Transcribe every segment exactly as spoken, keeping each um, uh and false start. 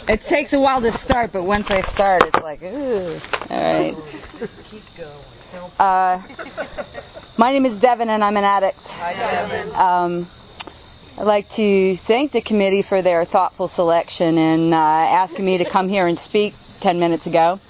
It takes a while to start, but once I start, it's like, ooh. All right. Keep going. Uh, my name is Devin, and I'm an addict. Hi, Devin. Um, I'd like to thank the committee for their thoughtful selection and uh, asking me to come here and speak ten minutes ago.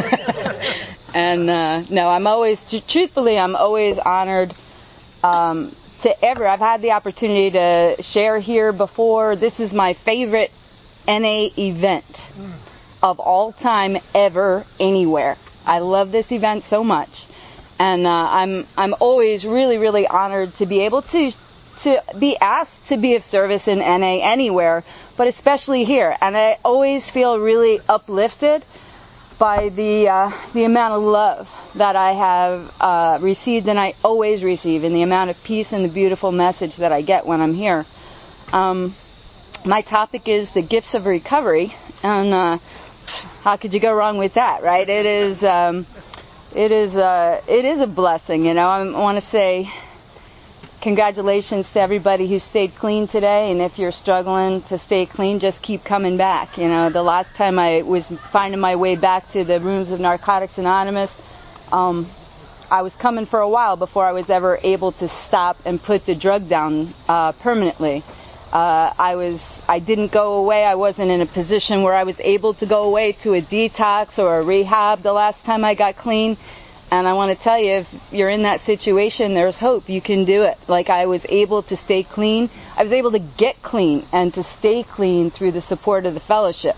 And uh, no, I'm always, truthfully, I'm always honored um, to ever. I've had the opportunity to share here before. This is my favorite N A event of all time, ever, anywhere. I love this event so much, and uh, I'm I'm always really really honored to be able to to be asked to be of service in N A anywhere, but especially here. And I always feel really uplifted by the uh, the amount of love that I have uh, received, and I always receive, and the amount of peace and the beautiful message that I get when I'm here. Um, my topic is the gifts of recovery, and uh, how could you go wrong with that, right? It is, um, it is, uh, it is a blessing, you know. I want to say congratulations to everybody who stayed clean today, and if you're struggling to stay clean, just keep coming back. You know, the last time I was finding my way back to the rooms of Narcotics Anonymous, um, I was coming for a while before I was ever able to stop and put the drug down uh, permanently. Uh, I was, I didn't go away. I wasn't in a position where I was able to go away to a detox or a rehab the last time I got clean. And I want to tell you, if you're in that situation, there's hope. You can do it. Like I was able to stay clean. I was able to get clean and to stay clean through the support of the fellowship.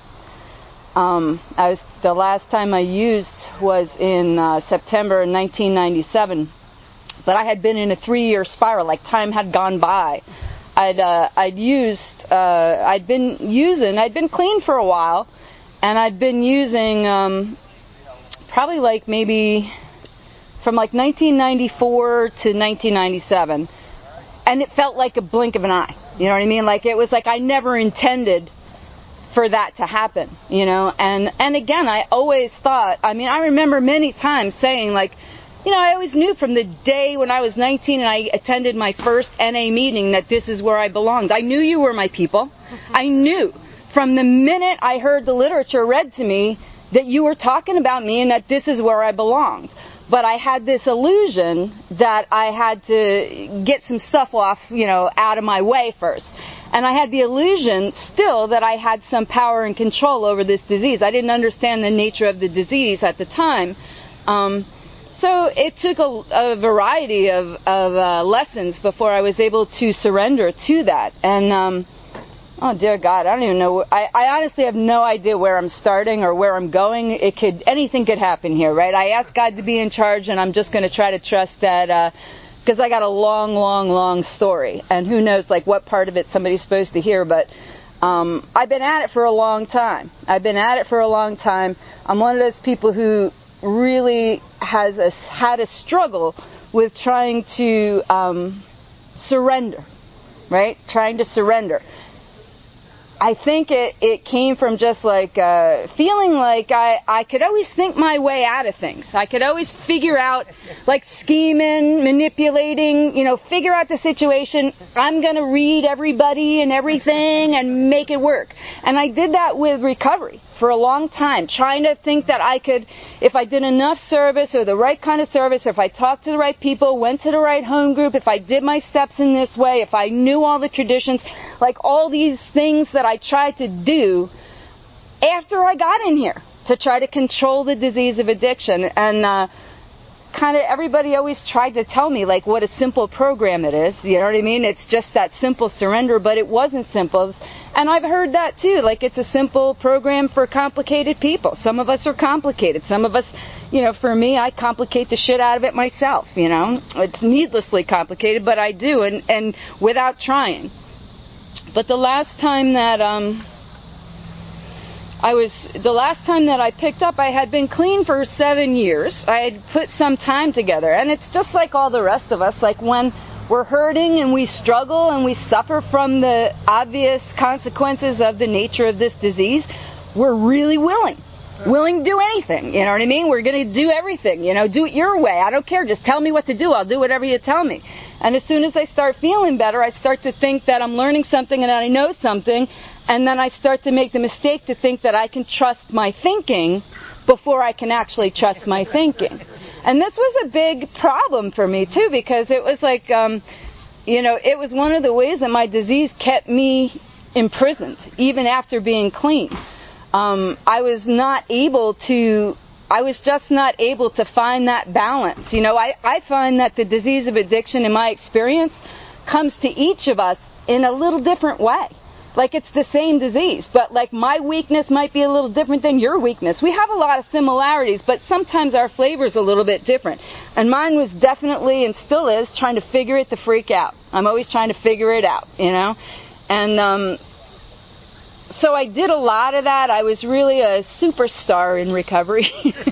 Um, I was, the last time I used was in uh, September nineteen ninety-seven. But I had been in a three-year spiral. Like time had gone by. I'd uh, I'd used uh, I'd been using I'd been clean for a while, and I'd been using um, probably like maybe from like nineteen ninety-four to nineteen ninety-seven, and it felt like a blink of an eye. You know what I mean? Like it was like I never intended for that to happen. You know, and and again, I always thought. I mean, I remember many times saying like, you know, I always knew from the day when I was nineteen and I attended my first N A meeting that this is where I belonged. I knew you were my people. I knew from the minute I heard the literature read to me that you were talking about me and that this is where I belonged. But I had this illusion that I had to get some stuff off, you know, out of my way first. And I had the illusion still that I had some power and control over this disease. I didn't understand the nature of the disease at the time. Um, So it took a, a variety of, of uh, lessons before I was able to surrender to that. And, um, oh dear God, I don't even know. I, I honestly have no idea where I'm starting or where I'm going. It could, anything could happen here, right? I asked God to be in charge, and I'm just going to try to trust that, because uh, I got a long, long, long story. And who knows, like, what part of it somebody's supposed to hear. But um, I've been at it for a long time. I've been at it for a long time. I'm one of those people who really has a, had a struggle with trying to um, surrender, right? Trying to surrender. I think it, it came from just like uh, feeling like I, I could always think my way out of things. I could always figure out, like scheming, manipulating, you know, figure out the situation. I'm going to read everybody and everything and make it work. And I did that with recovery for a long time, trying to think that I could, if I did enough service or the right kind of service, or if I talked to the right people, went to the right home group, if I did my steps in this way, if I knew all the traditions, like all these things that I tried to do after I got in here to try to control the disease of addiction. And uh, kind of everybody always tried to tell me like what a simple program it is. You know what I mean? It's just that simple surrender, but it wasn't simple. And I've heard that too, like it's a simple program for complicated people. Some of us are complicated. Some of us, you know, for me, I complicate the shit out of it myself, you know. It's needlessly complicated, but I do, and, and without trying. But the last time that um, I was, the last time that I picked up, I had been clean for seven years. I had put some time together, and it's just like all the rest of us. Like when we're hurting and we struggle and we suffer from the obvious consequences of the nature of this disease, we're really willing. Willing to do anything, you know what I mean? We're going to do everything, you know, do it your way. I don't care. Just tell me what to do. I'll do whatever you tell me. And as soon as I start feeling better, I start to think that I'm learning something and that I know something. and then I start to make the mistake to think that I can trust my thinking before I can actually trust my thinking. And this was a big problem for me, too, because it was like, um, you know, it was one of the ways that my disease kept me imprisoned, even after being clean. Um, I was not able to, I was just not able to find that balance. You know, I, I find that the disease of addiction, in my experience, comes to each of us in a little different way. Like, it's the same disease, but like my weakness might be a little different than your weakness. We have a lot of similarities, but sometimes our flavor's a little bit different. And mine was definitely, and still is, trying to figure it the freak out. I'm always trying to figure it out, you know? And um, so I did a lot of that. I was really a superstar in recovery.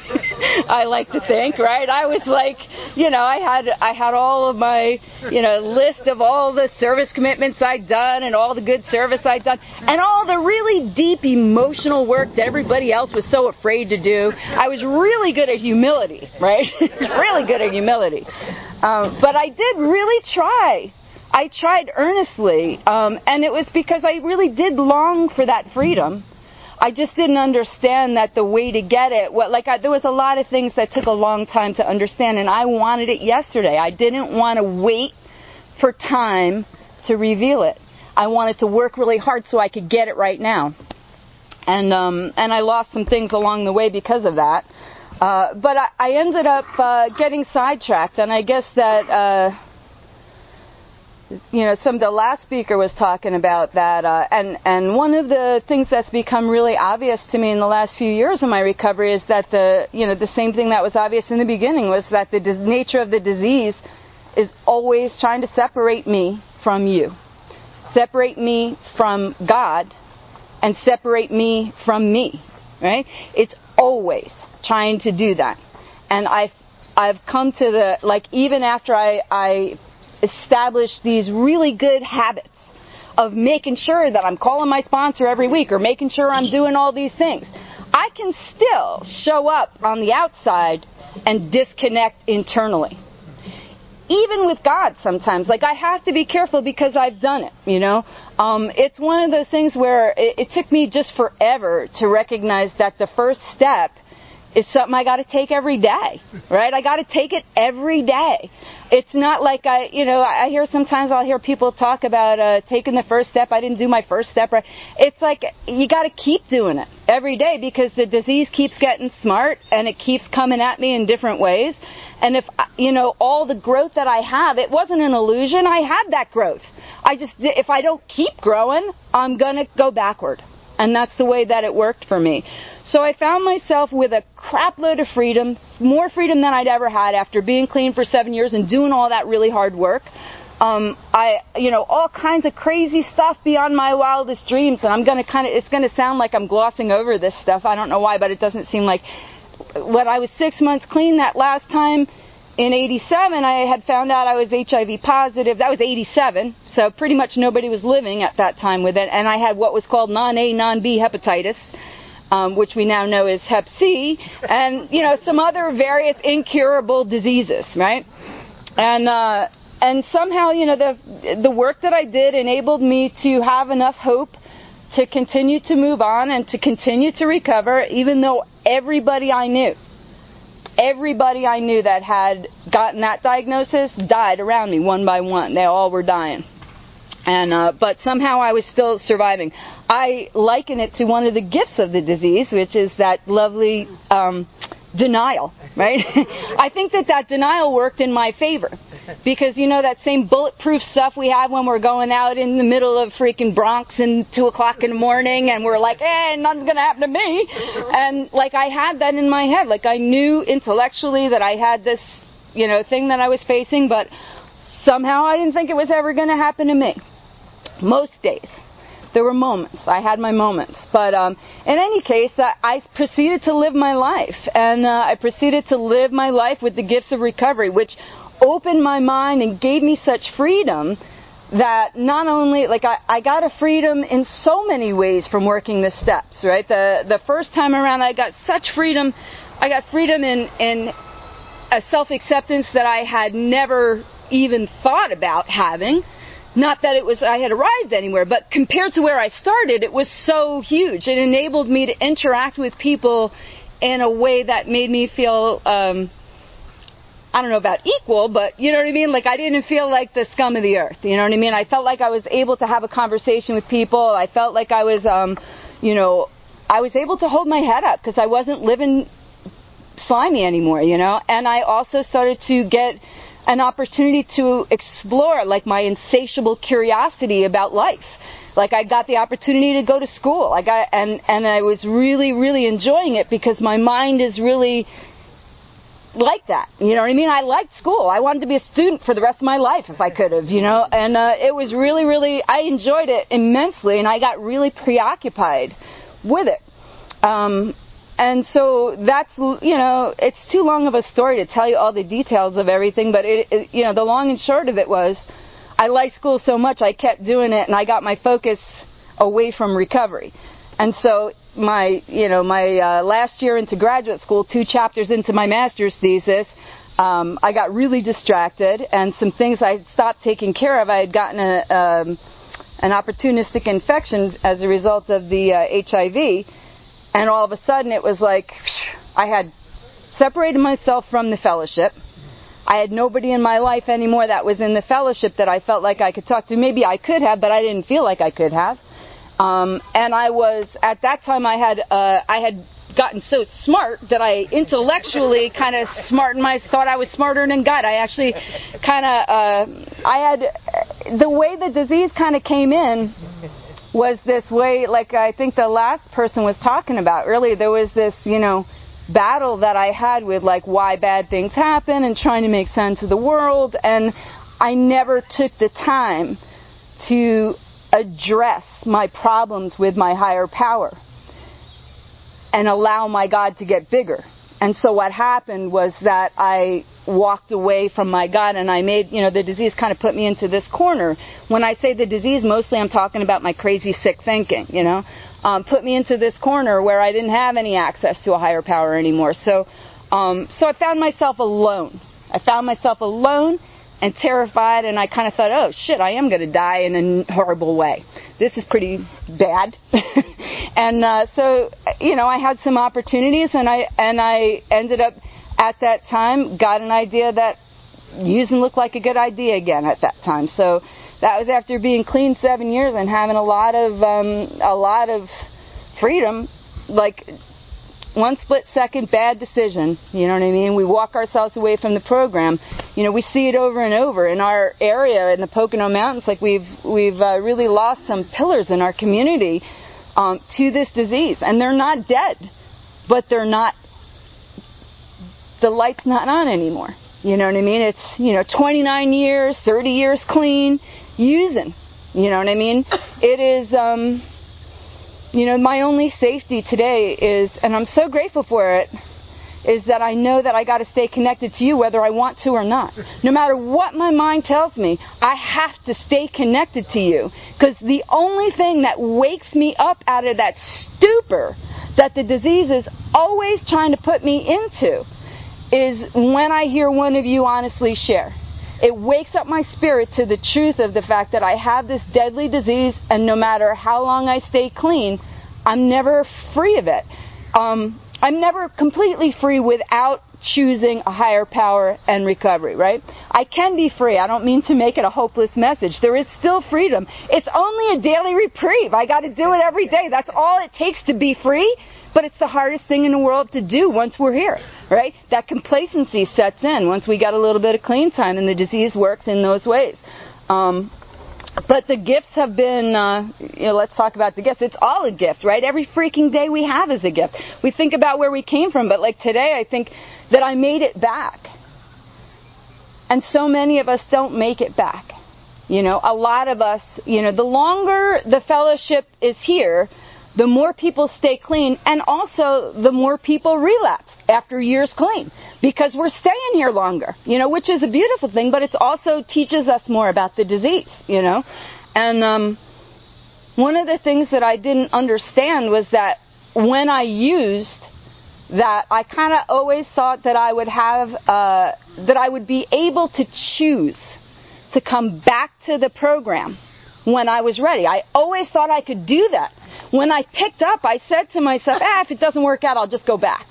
I like to think, right? I was like, you know, I had I had all of my, you know, list of all the service commitments I'd done and all the good service I'd done and all the really deep emotional work that everybody else was so afraid to do. I was really good at humility, right? Really good at humility. Um, but I did really try. I tried earnestly, um, and it was because I really did long for that freedom. I just didn't understand that the way to get it, what, like I, there was a lot of things that took a long time to understand, and I wanted it yesterday. I didn't want to wait for time to reveal it. I wanted to work really hard so I could get it right now. And um, and I lost some things along the way because of that. Uh, but I, I ended up uh, getting sidetracked, and I guess that... Uh, You know, some the last speaker was talking about that, uh, and and one of the things that's become really obvious to me in the last few years of my recovery is that the you know the same thing that was obvious in the beginning was that the dis- nature of the disease is always trying to separate me from you, separate me from God, and separate me from me. Right? It's always trying to do that, and I've I've come to the like even after I I. establish these really good habits of making sure that I'm calling my sponsor every week or making sure I'm doing all these things. I can still show up on the outside and disconnect internally. Even with God sometimes. Like, I have to be careful because I've done it, you know. Um, it's one of those things where it, it took me just forever to recognize that the first step is something I got to take every day, right? I got to take it every day. It's not like I, you know, I hear sometimes I'll hear people talk about uh, taking the first step. I didn't do my first step right. It's like you got to keep doing it every day because the disease keeps getting smart and it keeps coming at me in different ways. And if, you know, all the growth that I have, it wasn't an illusion. I had that growth. I just, if I don't keep growing, I'm going to go backward. And that's the way that it worked for me. So I found myself with a crap load of freedom, more freedom than I'd ever had after being clean for seven years and doing all that really hard work. Um, I, you know, all kinds of crazy stuff beyond my wildest dreams. And I'm going to kind of, it's going to sound like I'm glossing over this stuff. I don't know why, but it doesn't seem like when I was six months clean that last time in eighty-seven, I had found out I was H I V positive. That was eighty-seven. So pretty much nobody was living at that time with it. And I had what was called non-A, non-B hepatitis. Um, which we now know is hep C, and, you know, some other various incurable diseases, right? And uh, and somehow, you know, the the work that I did enabled me to have enough hope to continue to move on and to continue to recover, even though everybody I knew, everybody I knew that had gotten that diagnosis died around me one by one. They all were dying. And uh, but somehow I was still surviving. I liken it to one of the gifts of the disease, which is that lovely um, denial, right? I think that that denial worked in my favor. Because, you know, that same bulletproof stuff we have when we're going out in the middle of freaking Bronx and two o'clock in the morning and we're like, eh, nothing's going to happen to me. And, like, I had that in my head. Like, I knew intellectually that I had this, you know, thing that I was facing, but somehow I didn't think it was ever going to happen to me. Most days. There were moments. I had my moments. But um, in any case, I, I proceeded to live my life. And uh, I proceeded to live my life with the gifts of recovery, which opened my mind and gave me such freedom that not only, like, I, I got a freedom in so many ways from working the steps, right? The the first time around, I got such freedom. I got freedom in, in a self-acceptance that I had never even thought about having. not that it was I had arrived anywhere, but compared to where I started, it was so huge. It enabled me to interact with people in a way that made me feel, um, I don't know about equal, but you know what I mean? Like I didn't feel like the scum of the earth, you know what I mean? I felt like I was able to have a conversation with people. I felt like I was, um, you know, I was able to hold my head up because I wasn't living slimy anymore, you know? And I also started to get an opportunity to explore, like, my insatiable curiosity about life. Like, I got the opportunity to go to school. I got, and, and I was really, really enjoying it because my mind is really like that. You know what I mean? I liked school. I wanted to be a student for the rest of my life if I could have, you know? And uh, it was really, really, I enjoyed it immensely, and I got really preoccupied with it. Um, and so that's, you know, it's too long of a story to tell you all the details of everything, but, it, it, you know, the long and short of it was I liked school so much I kept doing it, and I got my focus away from recovery. And so my, you know, my uh, last year into graduate school, two chapters into my master's thesis, um, I got really distracted, and some things I had stopped taking care of. I had gotten a, um, an opportunistic infection as a result of the uh, H I V, and all of a sudden it was like I had separated myself from the fellowship. I had nobody in my life anymore that was in the fellowship that I felt like I could talk to. Maybe I could have, but I didn't feel like I could have. Um, and I was, at that time I had, uh, I had gotten so smart that I intellectually kind of smartened my, thought I was smarter than God. I actually kind of, uh, I had, the way the disease kind of came in was this way, like I think the last person was talking about earlier, there was this, you know, battle that I had with like why bad things happen and trying to make sense of the world, and I never took the time to address my problems with my higher power and allow my God to get bigger. And so what happened was that I walked away from my God, and I made, you know, the disease kind of put me into this corner. When I say the disease, mostly I'm talking about my crazy, sick thinking, you know. Um, put me into this corner where I didn't have any access to a higher power anymore. So, um, so I found myself alone. I found myself alone and terrified, and I kind of thought, oh shit, I am going to die in a horrible way. This is pretty bad. and uh, so, you know, I had some opportunities, and I and I ended up at that time got an idea that using looked like a good idea again at that time. So that was after being clean seven years and having a lot of um, a lot of freedom, like one split second bad decision. You know what I mean? We walk ourselves away from the program. You know, we see it over and over in our area in the Pocono Mountains. Like we've we've uh, really lost some pillars in our community um, to this disease, and they're not dead, but they're not. The light's not on anymore. You know what I mean? It's, you know, twenty-nine years, thirty years clean, using. You know what I mean? It is, um, you know, my only safety today is, and I'm so grateful for it, is that I know that I got to stay connected to you whether I want to or not. No matter what my mind tells me, I have to stay connected to you. Because the only thing that wakes me up out of that stupor that the disease is always trying to put me into is when I hear one of you honestly share. It wakes up my spirit to the truth of the fact that I have this deadly disease, and no matter how long I stay clean, I'm never free of it. Um, I'm never completely free without choosing a higher power and recovery, right? I can be free. I don't mean to make it a hopeless message. There is still freedom. It's only a daily reprieve. I got to do it every day. That's all it takes to be free. But it's the hardest thing in the world to do once we're here, right? That complacency sets in once we got a little bit of clean time, and the disease works in those ways. Um, but the gifts have been, uh, you know, let's talk about the gifts. It's all a gift, right? Every freaking day we have is a gift. We think about where we came from, but like today I think that I made it back. And so many of us don't make it back. You know, a lot of us, you know, the longer the fellowship is here, the more people stay clean, and also the more people relapse after years clean, because we're staying here longer, you know, which is a beautiful thing, but it also teaches us more about the disease, you know. And um, one of the things that I didn't understand was that when I used that, I kind of always thought that I would have, uh, that I would be able to choose to come back to the program when I was ready. I always thought I could do that. When I picked up, I said to myself, ah, if it doesn't work out, I'll just go back.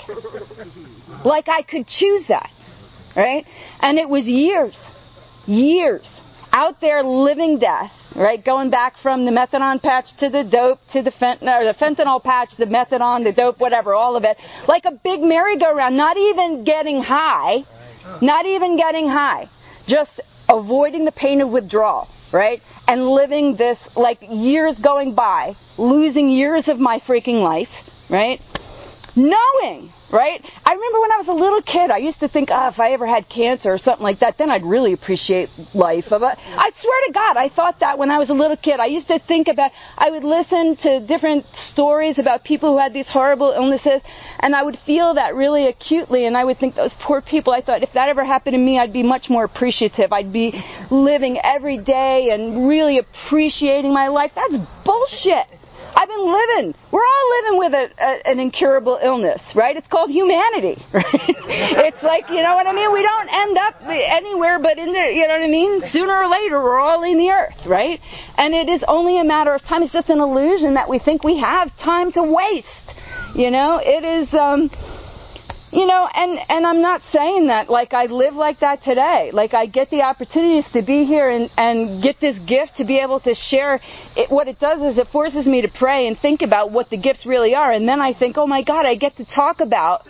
Like I could choose that, right? And it was years, years out there living death, right? Going back from the methadone patch to the dope to the fentanyl, or the fentanyl patch, the methadone, the dope, whatever, all of it. Like a big merry-go-round, not even getting high, not even getting high, just avoiding the pain of withdrawal, right? And living this, like years going by, losing years of my freaking life, right? Knowing, right? I remember when I was a little kid, I used to think, oh, if I ever had cancer or something like that, then I'd really appreciate life. I swear to God, I thought that when I was a little kid. I used to think about, I would listen to different stories about people who had these horrible illnesses, and I would feel that really acutely, and I would think, those poor people, I thought, if that ever happened to me, I'd be much more appreciative. I'd be living every day and really appreciating my life. That's bullshit. I've been living. We're all living with a, a, an incurable illness, right? It's called humanity, right? It's like, you know what I mean? We don't end up anywhere but in the, you know what I mean? Sooner or later, we're all in the earth, right? And it is only a matter of time. It's just an illusion that we think we have time to waste, you know? It is, um... You know, and, and I'm not saying that, like, I live like that today. Like, I get the opportunities to be here and, and get this gift to be able to share. It, what it does is it forces me to pray and think about what the gifts really are. And then I think, oh, my God, I get to talk about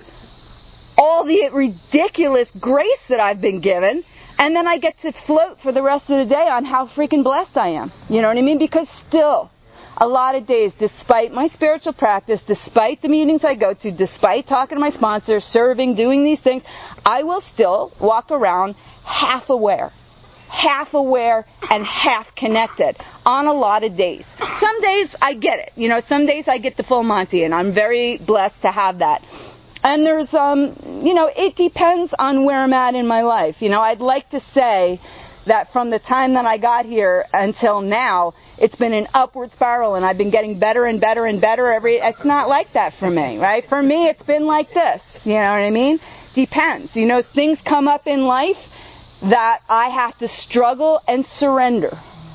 all the ridiculous grace that I've been given. And then I get to float for the rest of the day on how freaking blessed I am. You know what I mean? Because still, a lot of days, despite my spiritual practice, despite the meetings I go to, despite talking to my sponsors, serving, doing these things, I will still walk around half aware. Half aware and half connected on a lot of days. Some days I get it. You know, some days I get the full Monty, and I'm very blessed to have that. And there's, um, you know, it depends on where I'm at in my life. You know, I'd like to say that from the time that I got here until now, it's been an upward spiral, and I've been getting better and better and better every. It's not like that for me, right? For me, it's been like this. You know what I mean? Depends. You know, things come up in life that I have to struggle and surrender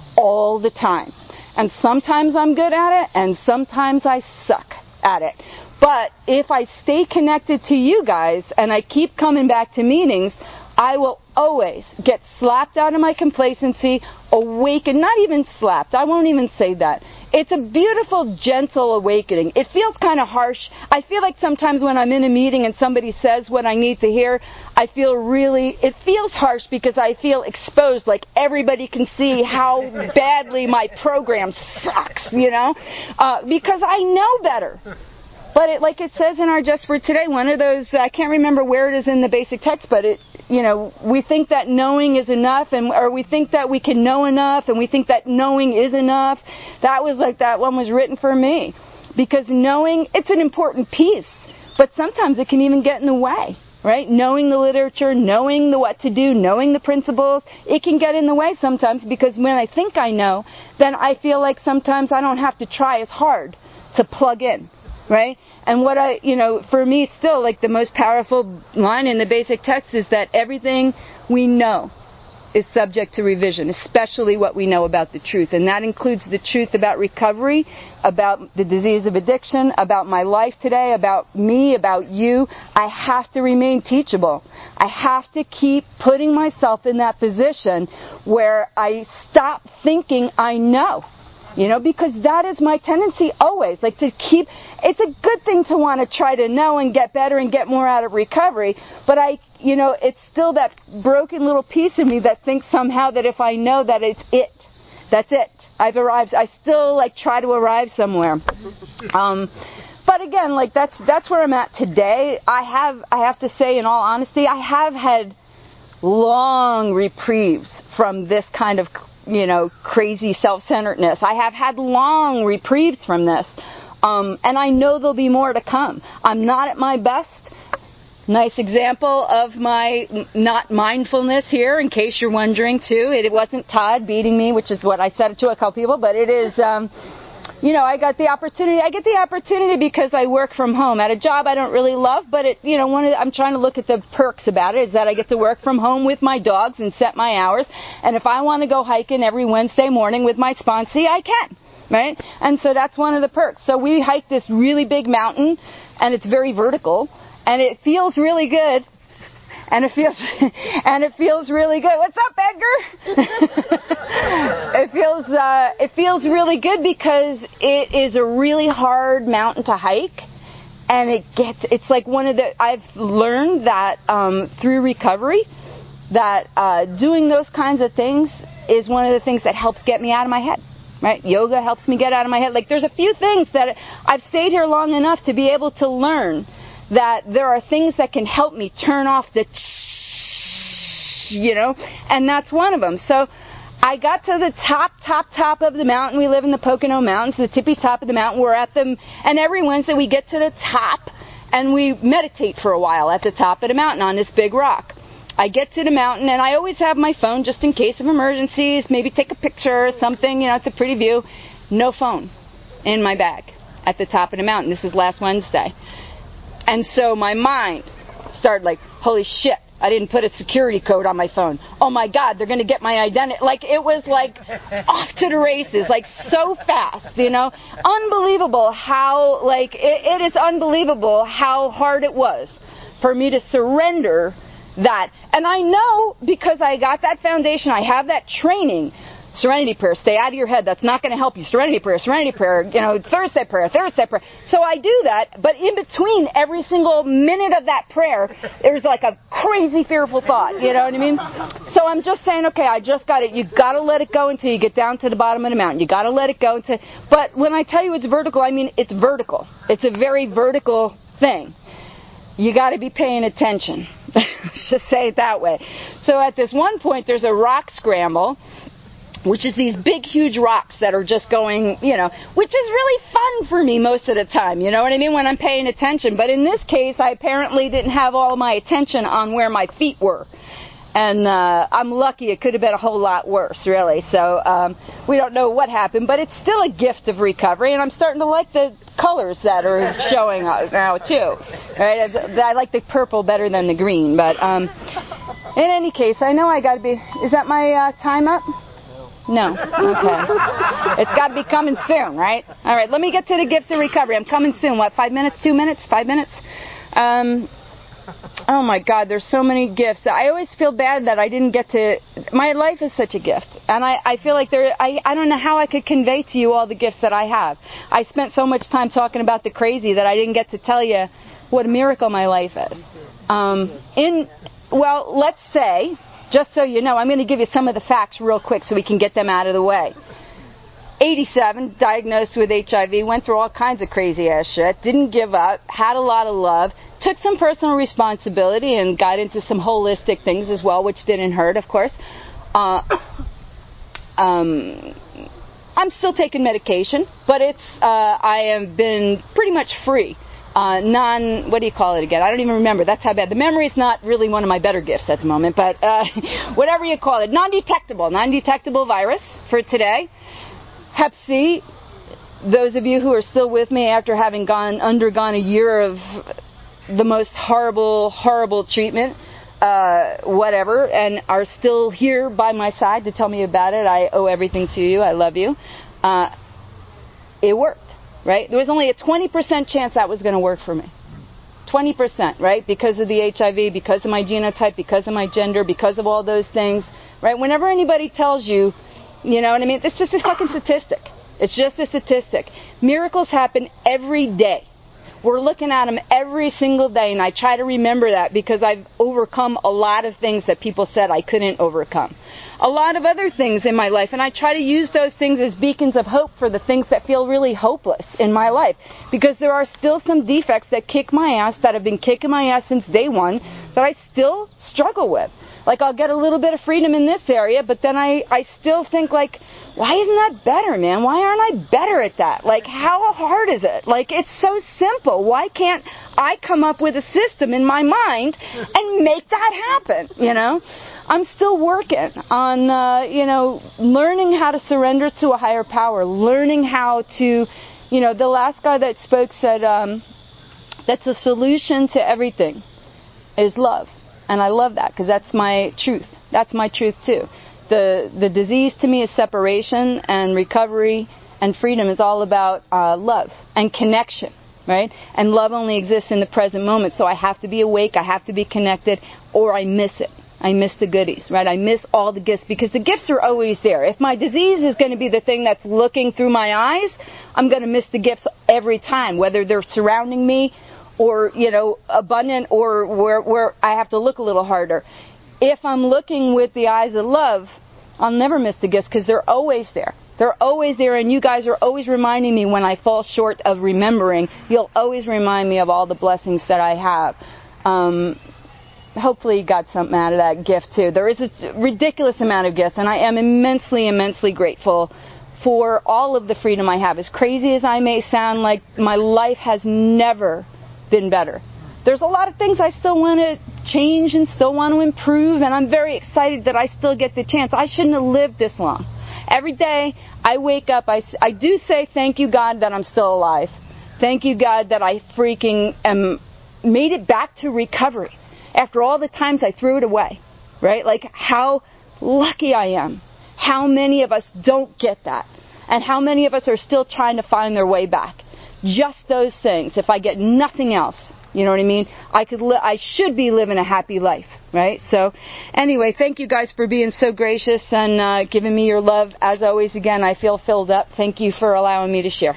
all the time. And sometimes I'm good at it, and sometimes I suck at it. But if I stay connected to you guys, and I keep coming back to meetings, I will always get slapped out of my complacency, awakened, not even slapped, I won't even say that. It's a beautiful, gentle awakening. It feels kind of harsh. I feel like sometimes when I'm in a meeting and somebody says what I need to hear, I feel really, it feels harsh because I feel exposed, like everybody can see how badly my program sucks, you know, uh, because I know better. But it, like it says in our Just for Today, one of those, I can't remember where it is in the basic text, but it, you know, we think that knowing is enough, and or we think that we can know enough, and we think that knowing is enough. That was like, that one was written for me. Because knowing, it's an important piece, but sometimes it can even get in the way, right? Knowing the literature, knowing the what to do, knowing the principles, it can get in the way sometimes, because when I think I know, then I feel like sometimes I don't have to try as hard to plug in. Right? And what I, you know, for me still, like the most powerful line in the basic text is that everything we know is subject to revision, especially what we know about the truth. And that includes the truth about recovery, about the disease of addiction, about my life today, about me, about you. I have to remain teachable. I have to keep putting myself in that position where I stop thinking I know. You know, because that is my tendency always, like to keep, it's a good thing to want to try to know and get better and get more out of recovery, but I, you know, it's still that broken little piece of me that thinks somehow that if I know that it's it, that's it, I've arrived, I still like try to arrive somewhere. Um, but again, like that's, that's where I'm at today. I have, I have to say in all honesty, I have had long reprieves from this kind of, you know, crazy self-centeredness. I have had long reprieves from this. Um, and I know there'll be more to come. I'm not at my best. Nice example of my not mindfulness here, in case you're wondering, too. It, it wasn't Todd beating me, which is what I said to a couple people, but it is, um, you know, I got the opportunity. I get the opportunity because I work from home at a job I don't really love, but it, you know, one of the, I'm trying to look at the perks about it is that I get to work from home with my dogs and set my hours. And if I want to go hiking every Wednesday morning with my sponsee, I can, right? And so that's one of the perks. So we hike this really big mountain, and it's very vertical, and it feels really good. And it feels, and it feels really good. What's up, Edgar? it feels, uh, it feels really good because it is a really hard mountain to hike, and it gets. It's like one of the. I've learned that um, through recovery, that uh, doing those kinds of things is one of the things that helps get me out of my head. Right? Yoga helps me get out of my head. Like there's a few things that I've stayed here long enough to be able to learn that there are things that can help me turn off the, you know, and that's one of them. So I got to the top, top, top of the mountain. We live in the Pocono Mountains, the tippy top of the mountain. We're at them, and every Wednesday we get to the top, and we meditate for a while at the top of the mountain on this big rock. I get to the mountain, and I always have my phone just in case of emergencies, maybe take a picture or something, you know, it's a pretty view. No phone in my bag at the top of the mountain. This was last Wednesday. And so my mind started like, holy shit, I didn't put a security code on my phone. Oh my God, they're going to get my identity. Like, it was like off to the races, like so fast, you know. Unbelievable how, like, it, it is unbelievable how hard it was for me to surrender that. And I know because I got that foundation, I have that training. Serenity prayer, stay out of your head. That's not going to help you. Serenity prayer, serenity prayer, you know, Thursday prayer, Thursday prayer. So I do that, but in between every single minute of that prayer, there's like a crazy fearful thought, you know what I mean? So I'm just saying, okay, I just got it. You got to let it go until you get down to the bottom of the mountain. You got to let it go until, but when I tell you it's vertical, I mean it's vertical. It's a very vertical thing. You got to be paying attention. Let's just say it that way. So at this one point, there's a rock scramble, which is these big, huge rocks that are just going, you know, which is really fun for me most of the time, you know what I mean, when I'm paying attention. But in this case, I apparently didn't have all my attention on where my feet were. And uh, I'm lucky. It could have been a whole lot worse, really. So um, we don't know what happened, but it's still a gift of recovery, and I'm starting to like the colors that are showing now, too. Right? I like the purple better than the green. But um, in any case, I know I got to be... Is that my uh, time up? No. Okay. It's got to be coming soon, right? All right, let me get to the gifts of recovery. I'm coming soon. What, five minutes, two minutes, five minutes? Um, oh, my God, there's so many gifts. I always feel bad that I didn't get to... My life is such a gift. And I, I feel like there... I, I don't know how I could convey to you all the gifts that I have. I spent so much time talking about the crazy that I didn't get to tell you what a miracle my life is. Um, in... Well, let's say... Just so you know, I'm going to give you some of the facts real quick so we can get them out of the way. eighty-seven, diagnosed with H I V, went through all kinds of crazy ass shit, didn't give up, had a lot of love, took some personal responsibility and got into some holistic things as well, which didn't hurt, of course. Uh, um, I'm still taking medication, but it's uh, I have been pretty much free. Uh, non, what do you call it again? I don't even remember. That's how bad. The memory's not really one of my better gifts at the moment, but uh, whatever you call it. Non-detectable. Non-detectable virus for today. Hep C. Those of you who are still with me after having gone undergone a year of the most horrible, horrible treatment, uh, whatever, and are still here by my side to tell me about it, I owe everything to you. I love you. Uh, it worked. Right? There was only a twenty percent chance that was going to work for me. twenty percent, right? Because of the H I V, because of my genotype, because of my gender, because of all those things, right? Whenever anybody tells you, you know what I mean? It's just a fucking statistic. It's just a statistic. Miracles happen every day. We're looking at them every single day, and I try to remember that because I've overcome a lot of things that people said I couldn't overcome. A lot of other things in my life, and I try to use those things as beacons of hope for the things that feel really hopeless in my life, because there are still some defects that kick my ass, that have been kicking my ass since day one, that I still struggle with. Like, I'll get a little bit of freedom in this area, but then I, I still think, like, why isn't that better, man? Why aren't I better at that? Like, how hard is it? Like, it's so simple. Why can't I come up with a system in my mind and make that happen, you know? I'm still working on, uh, you know, learning how to surrender to a higher power, learning how to, you know, the last guy that spoke said um, that's the solution to everything is love. And I love that because that's my truth. That's my truth too. The, the disease to me is separation, and recovery and freedom is all about uh, love and connection. Right? And love only exists in the present moment, so I have to be awake, I have to be connected, or I miss it. I miss the goodies, right? I miss all the gifts, because the gifts are always there. If my disease is going to be the thing that's looking through my eyes, I'm going to miss the gifts every time, whether they're surrounding me or, you know, abundant, or where, where I have to look a little harder. If I'm looking with the eyes of love, I'll never miss the gifts, because they're always there. They're always there, and you guys are always reminding me when I fall short of remembering. You'll always remind me of all the blessings that I have. Um, hopefully you got something out of that gift, too. There is a ridiculous amount of gifts, and I am immensely, immensely grateful for all of the freedom I have. As crazy as I may sound, like my life has never been better. There's a lot of things I still want to change and still want to improve, and I'm very excited that I still get the chance. I shouldn't have lived this long. Every day I wake up, I, I do say, thank you, God, that I'm still alive. Thank you, God, that I freaking am, made it back to recovery after all the times I threw it away, right? Like, how lucky I am. How many of us don't get that? And how many of us are still trying to find their way back? Just those things. If I get nothing else, you know what I mean? I could li- I should be living a happy life, right? So, anyway, thank you guys for being so gracious and uh, giving me your love. As always, again, I feel filled up. Thank you for allowing me to share.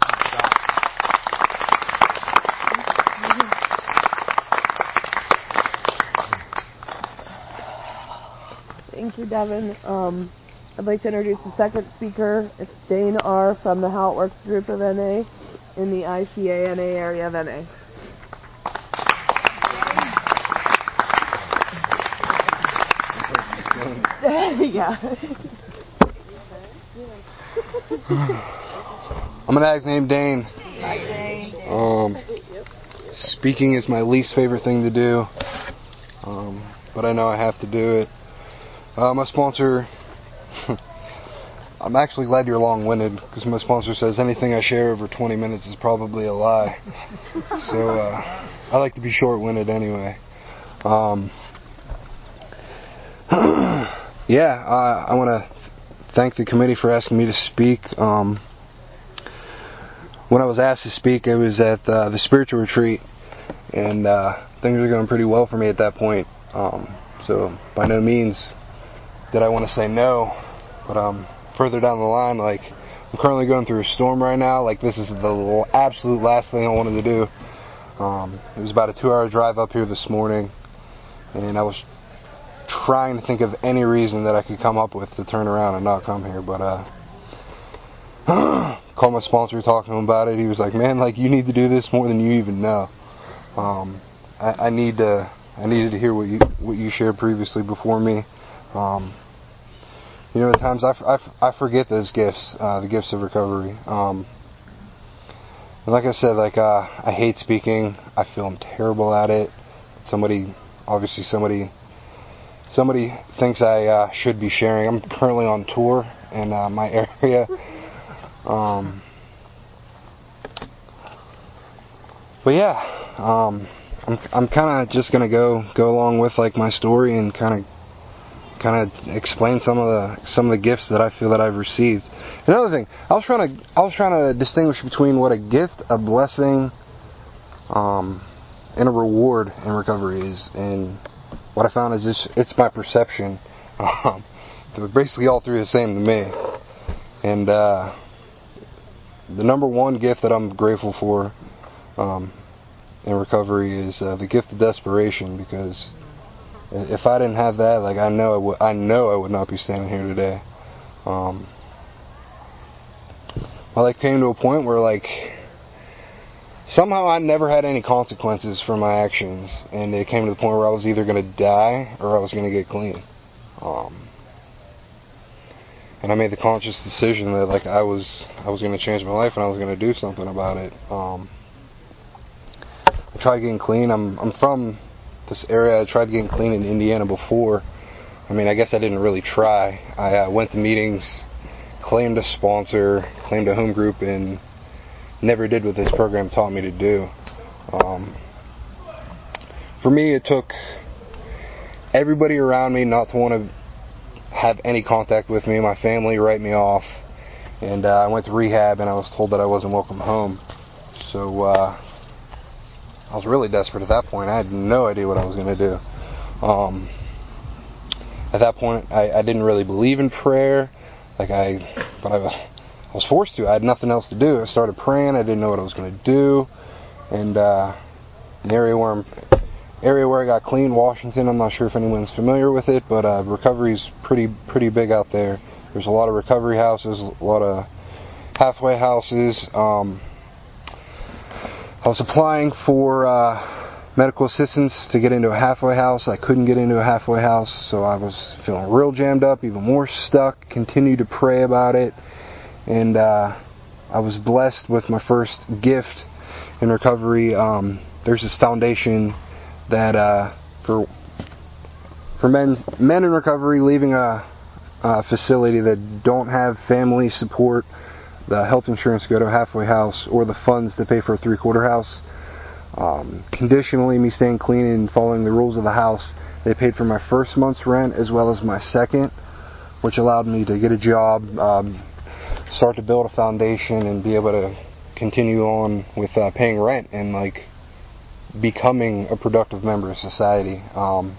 Thank you, Devin. Um, I'd like to introduce the second speaker. It's Dane R. from the How It Works group of N A in the I C A N A area of N A. Yeah. I'm an addict named Dane. Hi, Dane. Um, speaking is my least favorite thing to do, um, but I know I have to do it. Uh, my sponsor, I'm actually glad you're long-winded, because my sponsor says anything I share over twenty minutes is probably a lie. So uh, I like to be short-winded anyway. Um, yeah, uh, I want to thank the committee for asking me to speak. Um, when I was asked to speak, it was at uh, the spiritual retreat, and uh, things were going pretty well for me at that point. Um, so by no means did I want to say no, but um, further down the line, like, I'm currently going through a storm right now. Like, this is the absolute last thing I wanted to do. Um, it was about a two-hour drive up here this morning, and I was trying to think of any reason that I could come up with to turn around and not come here, but uh called my sponsor, talking to him about it. He was like, man, like, you need to do this more than you even know. um I, I need to I needed to hear what you what you shared previously before me. um you know, at times I, I, I forget those gifts, uh the gifts of recovery. um and like I said, like uh I hate speaking. I feel I'm terrible at it. Somebody obviously somebody Somebody thinks I uh, should be sharing. I'm currently on tour in uh, my area. Um, but yeah, um, I'm I'm kind of just gonna go go along with like my story and kind of kind of explain some of the some of the gifts that I feel that I've received. Another thing, I was trying to I was trying to distinguish between what a gift, a blessing, um, and a reward in recovery is, and what I found is this, it's my perception. Um, they're basically all three the same to me. And uh, the number one gift that I'm grateful for um, in recovery is uh, the gift of desperation, because if I didn't have that, like, I know I would, I know I would not be standing here today. Um, I like came to a point where, like, somehow I never had any consequences for my actions, and it came to the point where I was either going to die or I was going to get clean. Um, and I made the conscious decision that, like, I was I was going to change my life and I was going to do something about it. Um, I tried getting clean. I'm I'm from this area. I tried getting clean in Indiana before, I mean, I guess I didn't really try. I uh, went to meetings, claimed a sponsor, claimed a home group, and never did what this program taught me to do. Um, for me, it took everybody around me not to want to have any contact with me. My family write me off, and uh, I went to rehab, and I was told that I wasn't welcome home. So uh, I was really desperate at that point. I had no idea what I was going to do. Um, at that point, I, I didn't really believe in prayer, like I, but I, I was forced to. I had nothing else to do. I started praying. I didn't know what I was going to do, and uh, the area where I'm, area where I got clean, Washington. I'm not sure if anyone's familiar with it, but uh, recovery's pretty pretty big out there. There's a lot of recovery houses, a lot of halfway houses. Um, I was applying for uh, medical assistance to get into a halfway house. I couldn't get into a halfway house, so I was feeling real jammed up, even more stuck. Continued to pray about it, and uh, I was blessed with my first gift in recovery. Um, there's this foundation that uh, for for men men in recovery leaving a, a facility that don't have family support, the health insurance to go to a halfway house, or the funds to pay for a three-quarter house. Um, conditionally, me staying clean and following the rules of the house, they paid for my first month's rent as well as my second, which allowed me to get a job, um, start to build a foundation, and be able to continue on with uh, paying rent and like becoming a productive member of society. Um,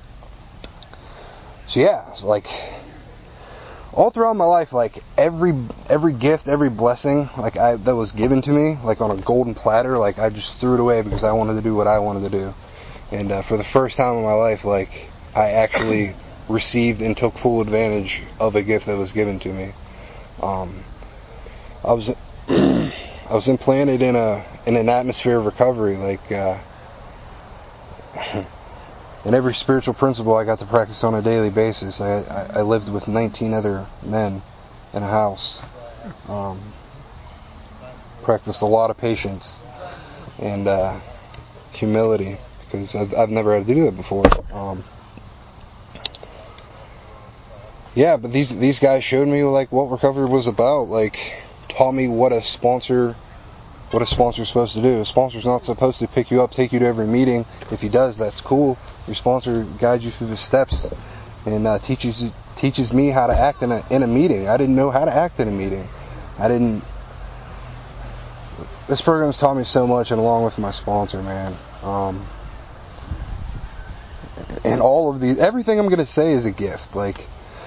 so yeah, it's like all throughout my life, like every every gift, every blessing, like I that was given to me, like on a golden platter, like I just threw it away because I wanted to do what I wanted to do. And uh, for the first time in my life, like I actually received and took full advantage of a gift that was given to me. Um, I was I was implanted in a in an atmosphere of recovery, like uh, and every spiritual principle I got to practice on a daily basis. I, I, I lived with nineteen other men in a house. Um, practiced a lot of patience and uh, humility because I've, I've never had to do that before. Um, yeah, but these these guys showed me like what recovery was about. Like taught me what a sponsor. What a sponsor's supposed to do. A sponsor's not supposed to pick you up, take you to every meeting. If he does, that's cool. Your sponsor guides you through the steps and uh, teaches teaches me how to act in a in a meeting. I didn't know how to act in a meeting. I didn't. This program's taught me so much, and along with my sponsor, man. Um, and all of these, everything I'm gonna say is a gift. Like.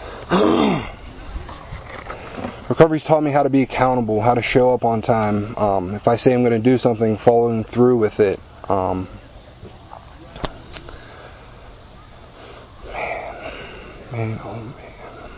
Recovery's taught me how to be accountable, how to show up on time. Um, if I say I'm going to do something, following through with it. Um, man, man, oh man.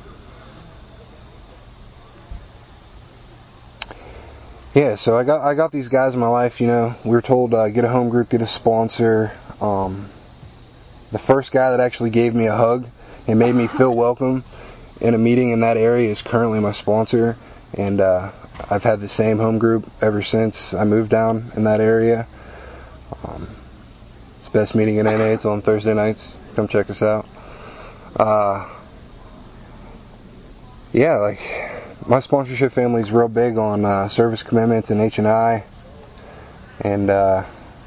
Yeah, so I got I got these guys in my life. You know, we were told uh, get a home group, get a sponsor. Um, the first guy that actually gave me a hug and made me feel welcome in a meeting in that area is currently my sponsor, and uh, I've had the same home group ever since I moved down in that area. Um, it's the best meeting in N A. It's on Thursday nights. Come check us out. Uh, yeah, like my sponsorship family is real big on uh, service commitments and H and I, and uh,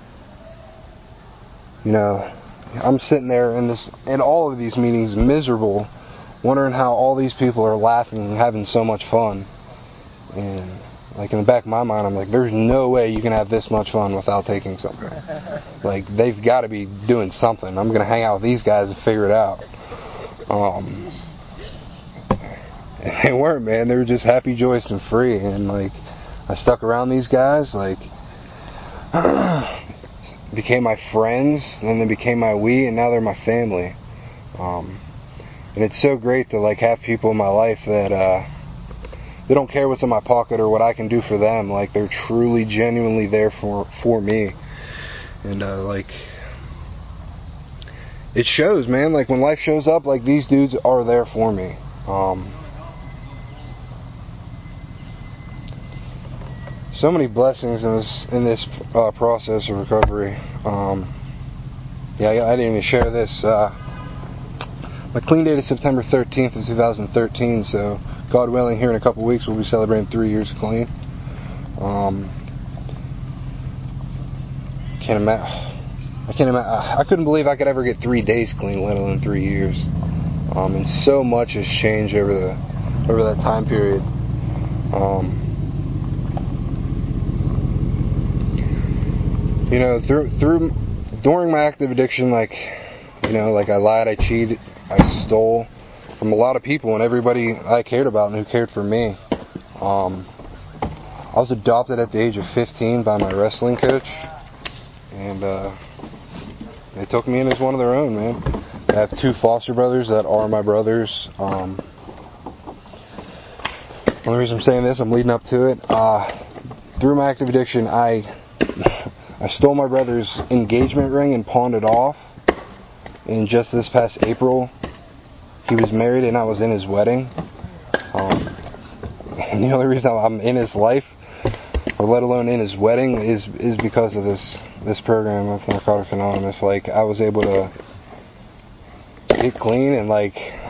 you know, I'm sitting there in this in all of these meetings miserable, wondering how all these people are laughing and having so much fun. And like in the back of my mind, I'm like, there's no way you can have this much fun without taking something. Like they've got to be doing something. I'm gonna hang out with these guys and figure it out. Um, and they weren't, man. They were just happy, joyous, and free. And like I stuck around these guys, like became my friends, and then they became my we, and now they're my family. Um, And it's so great to like have people in my life that uh, they don't care what's in my pocket or what I can do for them. Like they're truly, genuinely there for for me, and uh, like it shows, man. Like when life shows up, like these dudes are there for me. Um, so many blessings in this in this uh, process of recovery. Um, yeah, I, I didn't even share this. Uh, my clean date is September thirteenth of two thousand thirteen, so God willing, here in a couple weeks we'll be celebrating three years clean. Um, can't imagine. I can't imagine. I couldn't believe I could ever get three days clean, let alone three years. Um, and so much has changed over the over that time period. Um, you know, through through during my active addiction, like, you know, like I lied, I cheated, I stole from a lot of people and everybody I cared about and who cared for me. Um, I was adopted at the age of fifteen by my wrestling coach, and uh, they took me in as one of their own, man. I have two foster brothers that are my brothers. Um, the only reason I'm saying this, I'm leading up to it. Uh, through my active addiction, I I stole my brother's engagement ring and pawned it off. And just this past April, he was married and I was in his wedding. Um, and the only reason I'm in his life, or let alone in his wedding, is is because of this this program of Narcotics Anonymous. Like, I was able to get clean and like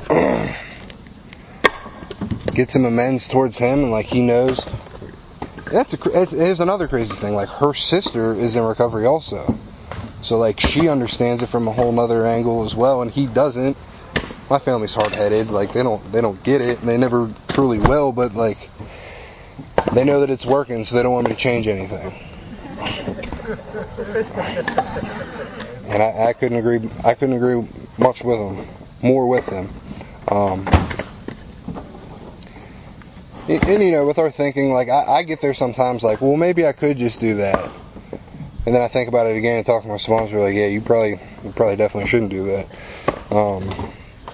get some amends towards him, and like he knows. That's a, it's, it's another crazy thing. Like, her sister is in recovery also, so like she understands it from a whole nother angle as well, and he doesn't. My family's hard-headed. Like, they don't they don't get it, and they never truly will. But like, they know that it's working, so they don't want me to change anything. And I, I couldn't agree. I couldn't agree much with him, more with him. Um, and, and you know, with our thinking, like I, I get there sometimes, like, well, maybe I could just do that. And then I think about it again and talk to my sponsor, like, yeah, you probably, you probably definitely shouldn't do that. Um,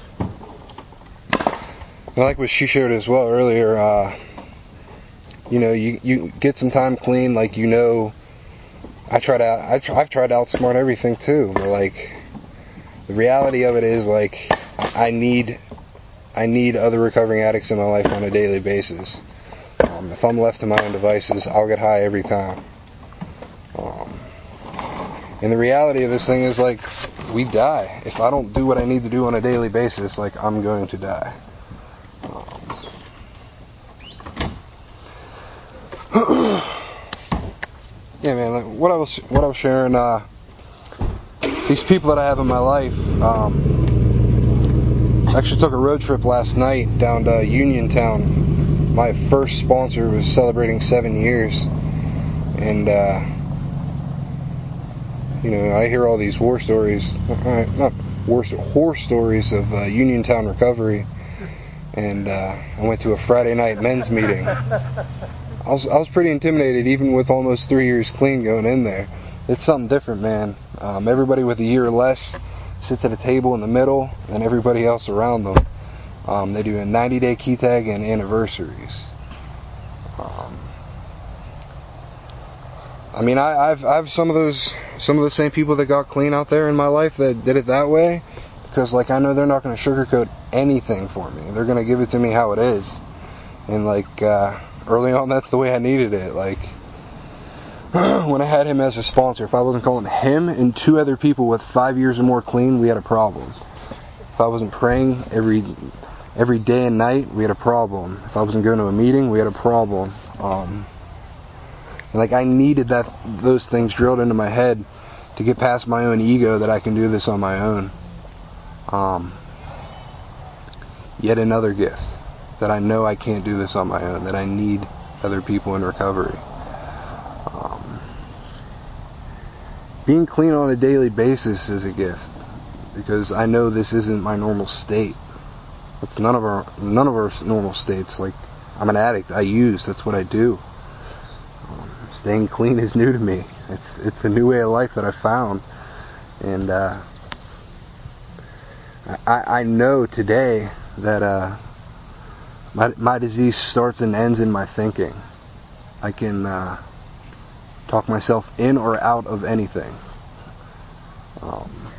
and like what she shared as well earlier, uh, you know, you you get some time clean, like, you know. I try to, I try, I've tried to outsmart everything too, but like, the reality of it is, like, I need, I need other recovering addicts in my life on a daily basis. Um, if I'm left to my own devices, I'll get high every time. Um, and the reality of this thing is, like, we die. If I don't do what I need to do on a daily basis, like, I'm going to die. Um, Yeah, man. Like, what I was what I was sharing, uh, these people that I have in my life. Um, I actually took a road trip last night down to Uniontown. My first sponsor was celebrating seven years, and uh, you know, I hear all these war stories, uh, not war horror stories of uh, Uniontown recovery. And uh, I went to a Friday night men's meeting. I was I was pretty intimidated, even with almost three years clean going in there. It's something different, man. Um, everybody with a year or less sits at a table in the middle, and everybody else around them. Um, they do a ninety-day key tag and anniversaries. Um, I mean, I, I've I've some of those some of the same people that got clean out there in my life that did it that way, because like I know they're not going to sugarcoat anything for me. They're going to give it to me how it is, and like. Uh, Early on, that's the way I needed it. Like, when I had him as a sponsor, if I wasn't calling him and two other people with five years or more clean, we had a problem. If I wasn't praying every every day and night, we had a problem. If I wasn't going to a meeting, we had a problem. Um, and like, I needed that those things drilled into my head to get past my own ego that I can do this on my own. Um, yet another gift. That I know I can't do this on my own, that I need other people in recovery. Um, being clean on a daily basis is a gift, because I know this isn't my normal state. It's none of our none of our normal states. Like, I'm an addict. I use. That's what I do. Um, staying clean is new to me. It's it's a new way of life that I found, and uh, I I know today that. Uh, My my disease starts and ends in my thinking. I can uh, talk myself in or out of anything. Um,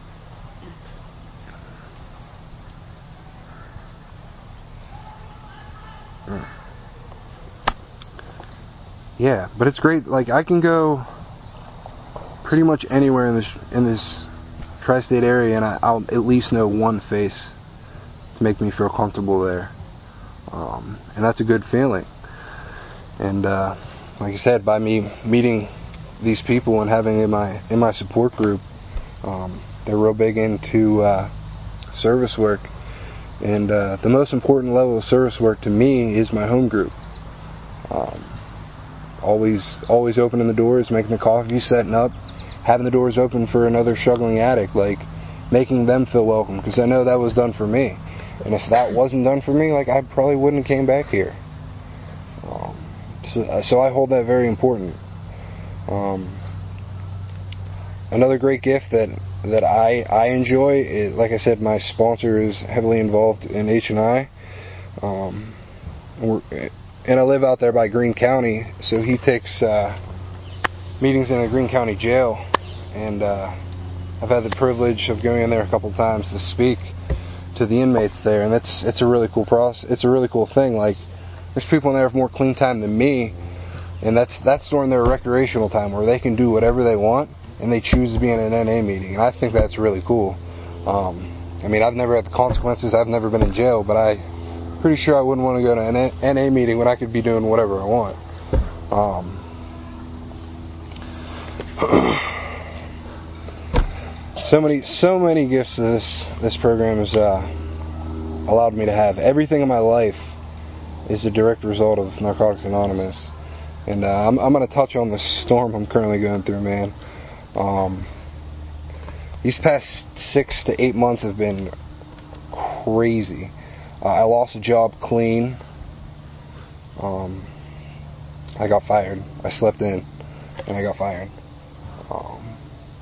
yeah, but it's great. Like, I can go pretty much anywhere in this in this tri-state area, and I, I'll at least know one face to make me feel comfortable there. Um, and that's a good feeling. And uh, like I said, by me meeting these people and having in my in my support group, um, they're real big into uh, service work. And uh, the most important level of service work to me is my home group. Um, always, always opening the doors, making the coffee, setting up, having the doors open for another struggling addict, like making them feel welcome, because I know that was done for me. And if that wasn't done for me, like I probably wouldn't have came back here. Um, so, so I hold that very important. Um, another great gift that that I I enjoy is, like I said, my sponsor is heavily involved in H and I, um, we're, and I live out there by Greene County, so he takes uh, meetings in the Greene County Jail, and uh, I've had the privilege of going in there a couple times to speak to the inmates there, and that's it's a really cool process. It's a really cool thing. Like, there's people in there with more clean time than me, and that's that's during their recreational time where they can do whatever they want, and they choose to be in an N A meeting, and I think that's really cool. Um, I mean, I've never had the consequences. I've never been in jail, but I pretty sure I wouldn't want to go to an N A meeting when I could be doing whatever I want. Um, so many, so many gifts that this this program has uh, allowed me to have. Everything in my life is a direct result of Narcotics Anonymous, and uh, I'm I'm going to touch on the storm I'm currently going through, man. Um, these past six to eight months have been crazy. Uh, I lost a job clean. Um, I got fired. I slept in, and I got fired. Um,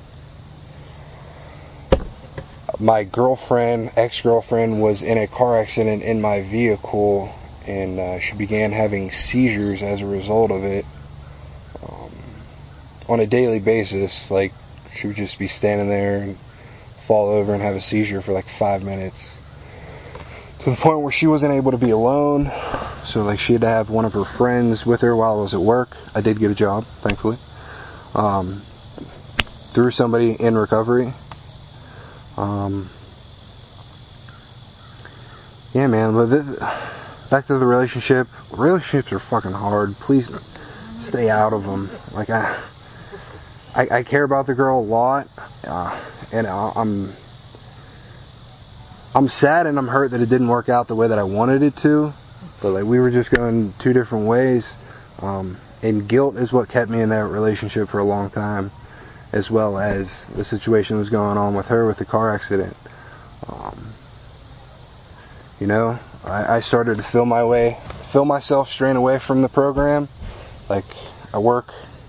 my girlfriend, ex-girlfriend, was in a car accident in my vehicle, and uh, she began having seizures as a result of it. Um, on a daily basis, like, she would just be standing there and fall over and have a seizure for like five minutes. To the point where she wasn't able to be alone, so like she had to have one of her friends with her while I was at work. I did get a job, thankfully, um, through somebody in recovery. Um, yeah, man. But this, back to the relationship. Relationships are fucking hard. Please stay out of them. Like I, I, I care about the girl a lot, uh, and I'm. I'm sad and I'm hurt that it didn't work out the way that I wanted it to, but like we were just going two different ways, um, and guilt is what kept me in that relationship for a long time, as well as the situation that was going on with her with the car accident. Um, you know, I, I started to feel my way, feel myself straying away from the program. Like, I work,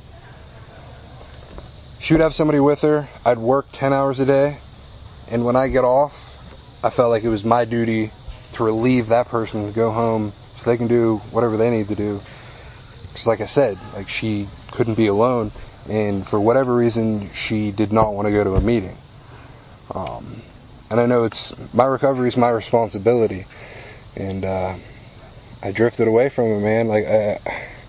she would have somebody with her, I'd work ten hours a day, and when I get off, I felt like it was my duty to relieve that person to go home so they can do whatever they need to do. Because like I said, like she couldn't be alone, and for whatever reason, she did not want to go to a meeting. Um, and I know it's my recovery is my responsibility, and uh, I drifted away from it, man. Like I,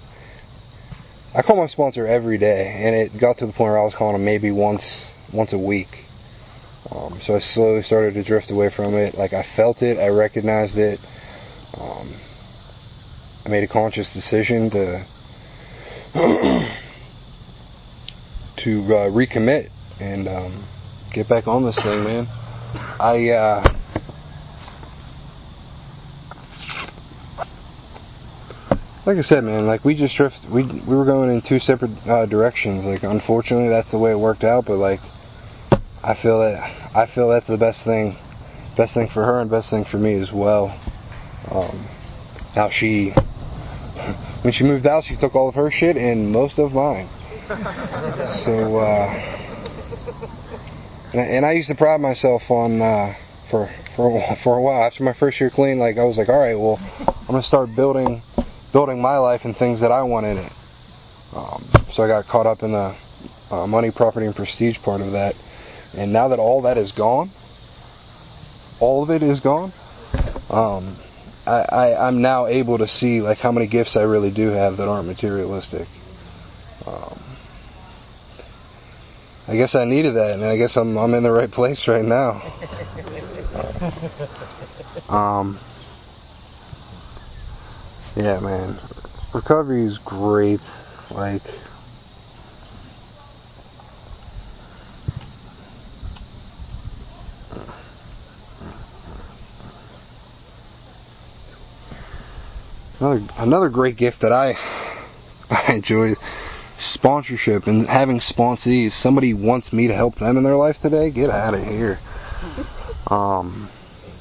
I call my sponsor every day, and it got to the point where I was calling him maybe once once a week. Um, so I slowly started to drift away from it. Like, I felt it, I recognized it. Um, I made a conscious decision to to uh, recommit and um, get back on this thing, man. I uh, like I said, man. Like we just drift. We we were going in two separate uh, directions. Like, unfortunately, that's the way it worked out. But like. I feel that I feel that's the best thing, best thing for her and best thing for me as well. Um, now she, when she moved out, she took all of her shit and most of mine. So, uh, and, I, and I used to pride myself on uh, for for for a while after my first year clean. Like I was like, all right, well, I'm gonna start building building my life and things that I want in it. Um, so I got caught up in the uh, money, property, and prestige part of that. And now that all that is gone, all of it is gone, um, I, I, I'm now able to see like how many gifts I really do have that aren't materialistic. Um, I guess I needed that, and I guess I'm I'm in the right place right now. Um, yeah, man, recovery is great. Like, another another great gift that I I enjoy. Sponsorship and having sponsees. Somebody wants me to help them in their life today. Get out of here. Um,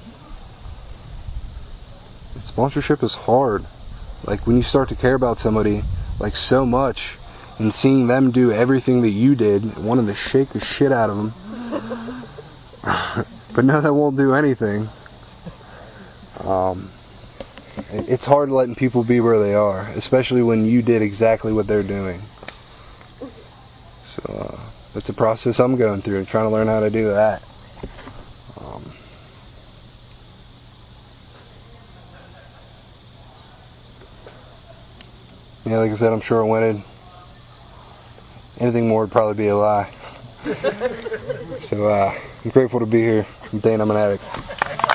sponsorship is hard. Like when you start to care about somebody like so much, and seeing them do everything that you did, wanting to shake the shit out of them, but no, that won't do anything. Um, it's hard letting people be where they are, especially when you did exactly what they're doing. So uh, that's a process I'm going through, trying to learn how to do that. Um, yeah, like I said, I'm short-winded. Anything more would probably be a lie. So uh, I'm grateful to be here. I'm Dane, I'm an addict.